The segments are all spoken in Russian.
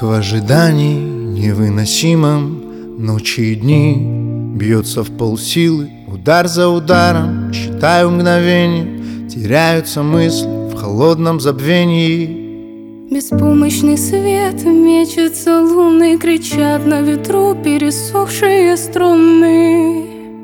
в ожидании невыносимом. Ночи и дни бьется в полсилы, удар за ударом. Считаю мгновения, теряются мысли в холодном забвении. Беспомощный свет мечется, луны кричат на ветру пересохшие струны.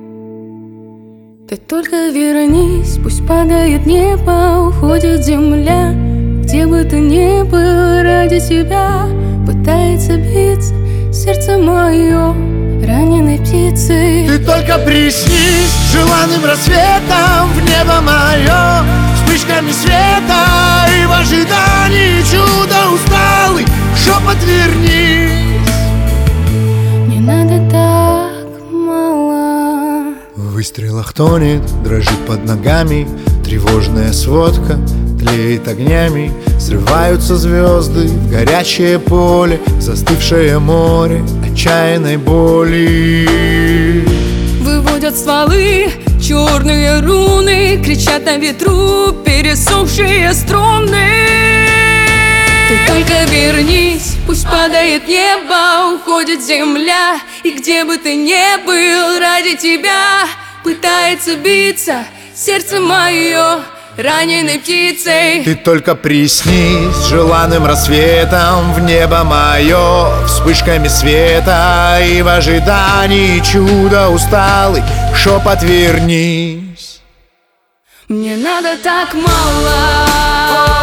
Ты только вернись, пусть падает небо, уходит земля. Где бы ты ни был, ради тебя пытается биться сердце мое раненой птицей. Ты только приснись желанным рассветом в небо мое, вспышками света и в ожидании чуда усталый шепот вернись. Не надо так мало. В выстрелах тонет, дрожит под ногами тревожная сводка, тлеет огнями. Срываются звезды в горячее поле, застывшее море отчаянной боли. Выводят стволы черные руны, кричат на ветру пересохшие струны. Ты только вернись, пусть падает небо, уходит земля. И где бы ты ни был, ради тебя пытается биться сердце мое раненой птицей. Ты только приснись желанным рассветом в небо мое, вспышками света и в ожидании чуда усталый шепот вернись. Мне надо так мало.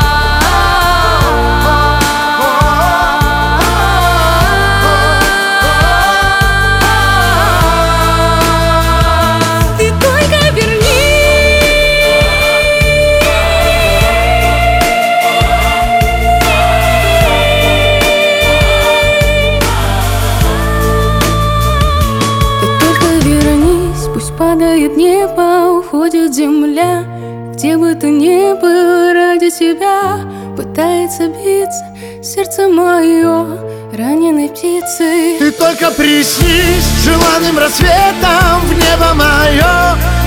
Падает небо, уходит земля. Где бы ты ни был, ради тебя пытается биться сердце мое раненой птицей. Ты только приснись желанным рассветом в небо мое,